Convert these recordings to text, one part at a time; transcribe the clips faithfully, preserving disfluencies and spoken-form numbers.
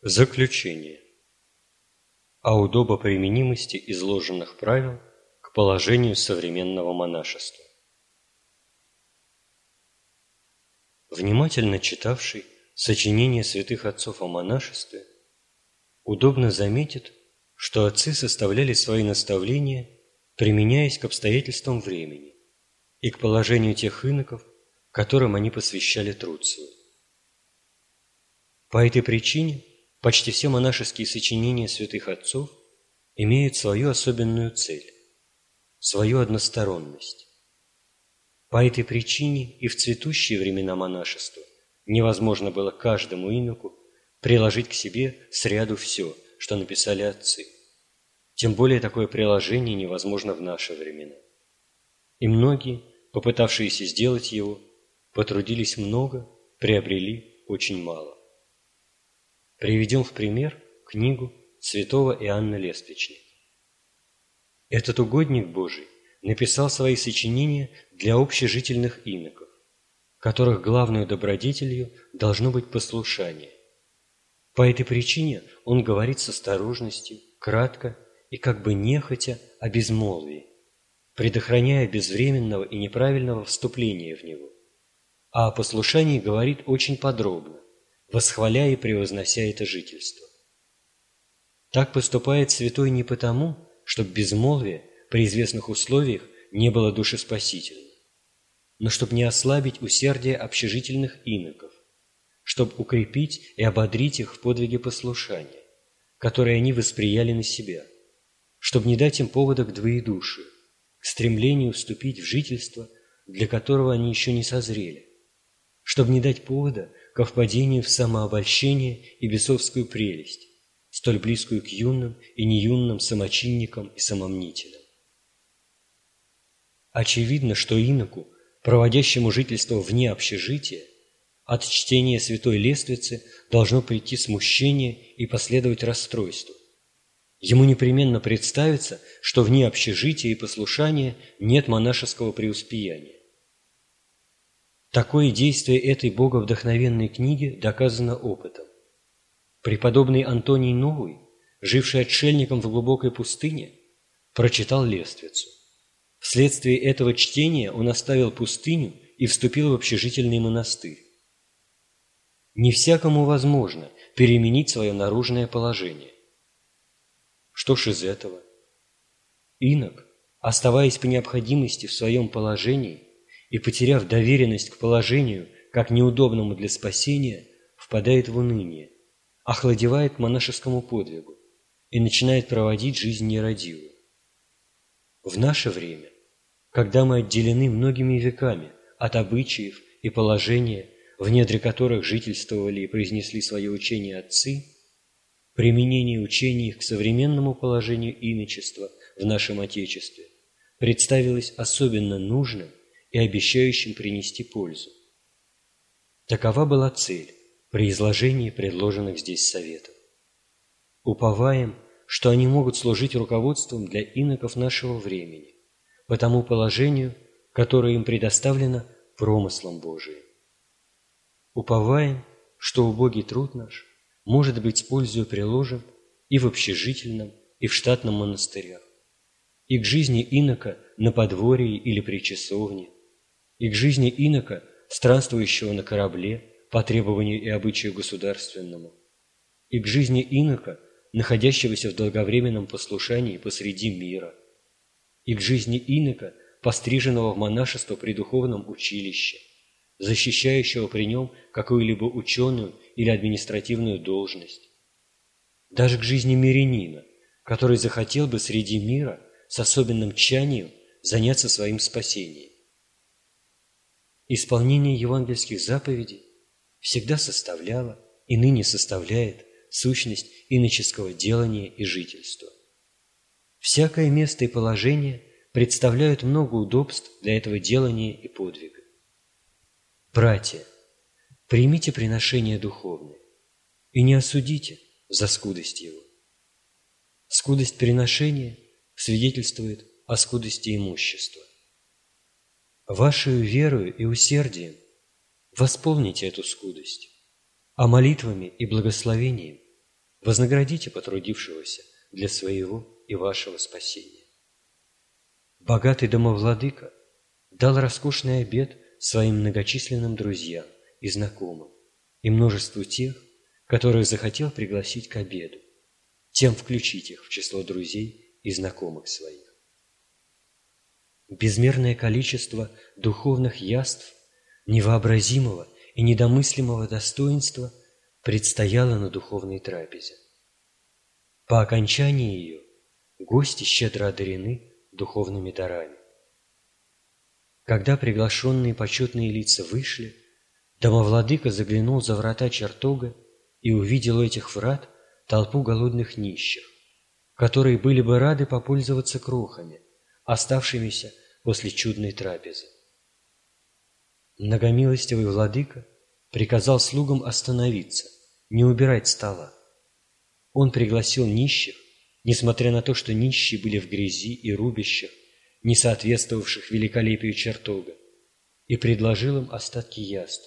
Заключение. О удобоприменимости изложенных правил к положению современного монашества. Внимательно читавший сочинения святых отцов о монашестве удобно заметит, что отцы составляли свои наставления, применяясь к обстоятельствам времени и к положению тех иноков, которым они посвящали труд свой. По этой причине почти все монашеские сочинения святых отцов имеют свою особенную цель, свою односторонность. По этой причине и в цветущие времена монашества невозможно было каждому иноку приложить к себе сряду все, что написали отцы. Тем более такое приложение невозможно в наши времена. И многие, попытавшиеся сделать его, потрудились много, приобрели очень мало. Приведем в пример книгу святого Иоанна Лествичника. Этот угодник Божий написал свои сочинения для общежительных иноков, которых главной добродетелью должно быть послушание. По этой причине он говорит с осторожностью, кратко и как бы нехотя о безмолвии, предохраняя безвременного и неправильного вступления в него, а о послушании говорит очень подробно, восхваляя и превознося это жительство. Так поступает святой не потому, чтобы безмолвие при известных условиях не было душеспасительным, но чтобы не ослабить усердие общежительных иноков, чтобы укрепить и ободрить их в подвиге послушания, которое они восприяли на себя, чтобы не дать им повода к двоедушию, к стремлению вступить в жительство, для которого они еще не созрели, чтобы не дать повода ко впадению в самообольщение и бесовскую прелесть, столь близкую к юным и неюным самочинникам и самомнителям. Очевидно, что иноку, проводящему жительство вне общежития, от чтения святой лествицы должно прийти смущение и последовать расстройство. Ему непременно представится, что вне общежития и послушания нет монашеского преуспеяния. Такое действие этой боговдохновенной книги доказано опытом. Преподобный Антоний Новый, живший отшельником в глубокой пустыне, прочитал лествицу. Вследствие этого чтения он оставил пустыню и вступил в общежительный монастырь. Не всякому возможно переменить свое наружное положение. Что ж из этого? Инок, оставаясь по необходимости в своем положении и потеряв доверенность к положению, как неудобному для спасения, впадает в уныние, охладевает к монашескому подвигу и начинает проводить жизнь нерадивую. В наше время, когда мы отделены многими веками от обычаев и положения, в недре которых жительствовали и произнесли свое учение отцы, применение учений их к современному положению иночества в нашем Отечестве представилось особенно нужным и обещающим принести пользу. Такова была цель при изложении предложенных здесь советов. Уповаем, что они могут служить руководством для иноков нашего времени, по тому положению, которое им предоставлено промыслом Божиим. Уповаем, что убогий труд наш может быть с пользою приложен и в общежительном, и в штатном монастырях, и к жизни инока на подворье или при часовне, и к жизни инока, странствующего на корабле по требованию и обычаю государственному, и к жизни инока, находящегося в долговременном послушании посреди мира, и к жизни инока, постриженного в монашество при духовном училище, защищающего при нем какую-либо ученую или административную должность, даже к жизни мирянина, который захотел бы среди мира с особенным тщанием заняться своим спасением. Исполнение евангельских заповедей всегда составляло и ныне составляет сущность иноческого делания и жительства. Всякое место и положение представляют много удобств для этого делания и подвига. Братья, примите приношение духовное и не осудите за скудость его. Скудость приношения свидетельствует о скудости имущества. Вашею верою и усердием восполните эту скудость, а молитвами и благословением вознаградите потрудившегося для своего и вашего спасения. Богатый домовладыка дал роскошный обед своим многочисленным друзьям и знакомым и множеству тех, которых захотел пригласить к обеду, тем включить их в число друзей и знакомых своих. Безмерное количество духовных яств, невообразимого и недомыслимого достоинства предстояло на духовной трапезе. По окончании ее гости щедро одарены духовными дарами. Когда приглашенные почетные лица вышли, домовладыка заглянул за врата чертога и увидел у этих врат толпу голодных нищих, которые были бы рады попользоваться крохами, оставшимися после чудной трапезы. Многомилостивый владыка приказал слугам остановиться, не убирать стола. Он пригласил нищих, несмотря на то, что нищие были в грязи и рубищах, не соответствовавших великолепию чертога, и предложил им остатки яств.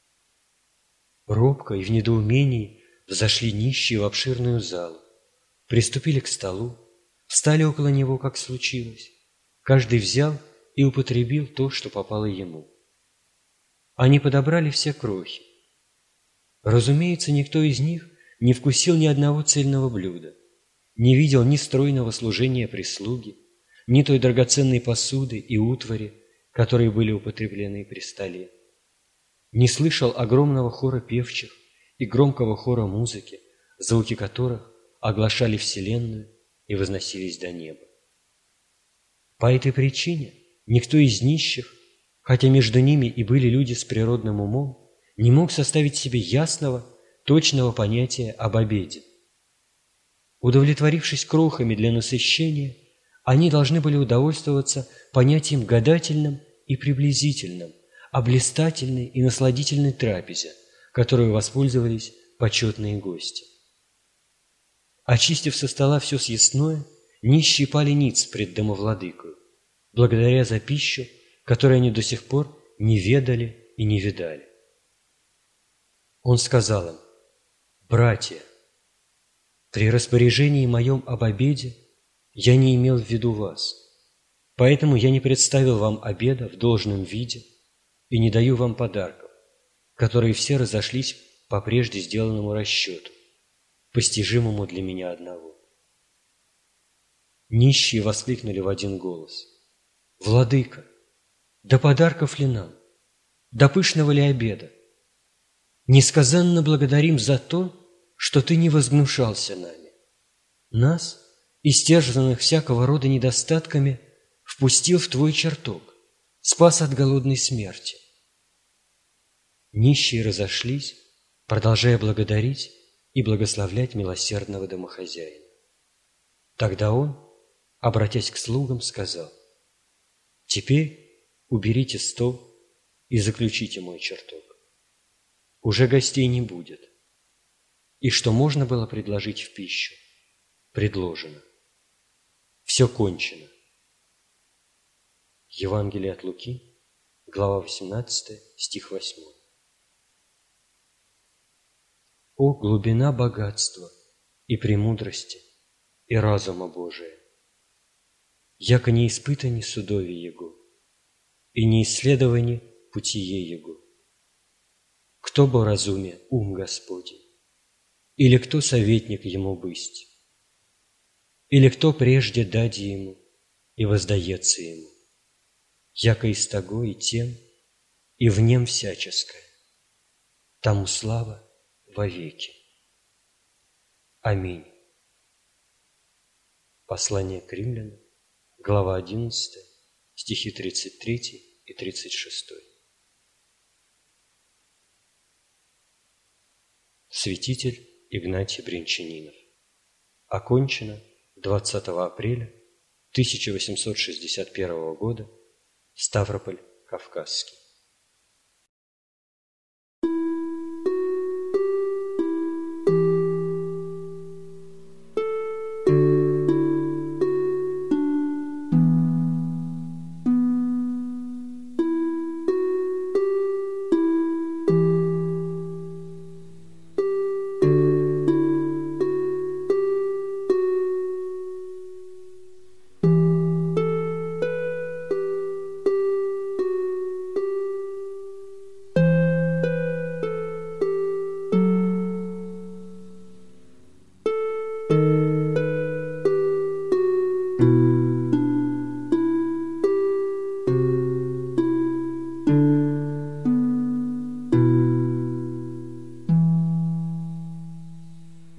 Робко и в недоумении взошли нищие в обширную залу, приступили к столу, встали около него, как случилось. Каждый взял и употребил то, что попало ему. Они подобрали все крохи. Разумеется, никто из них не вкусил ни одного цельного блюда, не видел ни стройного служения прислуги, ни той драгоценной посуды и утвари, которые были употреблены при столе, не слышал огромного хора певчих и громкого хора музыки, звуки которых оглашали вселенную и возносились до неба. По этой причине никто из нищих, хотя между ними и были люди с природным умом, не мог составить себе ясного, точного понятия об обеде. Удовлетворившись крохами для насыщения, они должны были удовольствоваться понятием гадательным и приблизительным о блистательной и насладительной трапезе, которую воспользовались почетные гости. Очистив со стола все съестное, нищие пали ниц пред домовладыкою, благодаря за пищу, которую они до сих пор не ведали и не видали. Он сказал им: «Братья, при распоряжении моем об обеде я не имел в виду вас, поэтому я не представил вам обеда в должном виде и не даю вам подарков, которые все разошлись по прежде сделанному расчету, постижимому для меня одного». Нищие воскликнули в один голос: «Владыка, да подарков ли нам? Да пышного ли обеда? Несказанно благодарим за то, что ты не возгнушался нами. Нас, истерзанных всякого рода недостатками, впустил в твой чертог, спас от голодной смерти». Нищие разошлись, продолжая благодарить и благословлять милосердного домохозяина. Тогда он, обратясь к слугам, сказал: «Теперь уберите стол и заключите мой чертог. Уже гостей не будет, и что можно было предложить в пищу, предложено. Все кончено». Евангелие от Луки, глава восемнадцатая, стих восьмой. О, глубина богатства и премудрости и разума Божия! Яко не испытани судови Его, и не исследовани путие Его. Кто бо разуме ум Господень? Или кто советник Ему бысть? Или кто прежде даде Ему и воздается Ему? Яко истого и тем, и в нем всяческое, тому слава вовеки. Аминь. Послание к римлянам, глава одиннадцатая, стихи тридцать третий и тридцать шестой. Святитель Игнатий Брянчанинов. Окончено двадцатого апреля тысяча восемьсот шестьдесят первого года. Ставрополь Кавказский.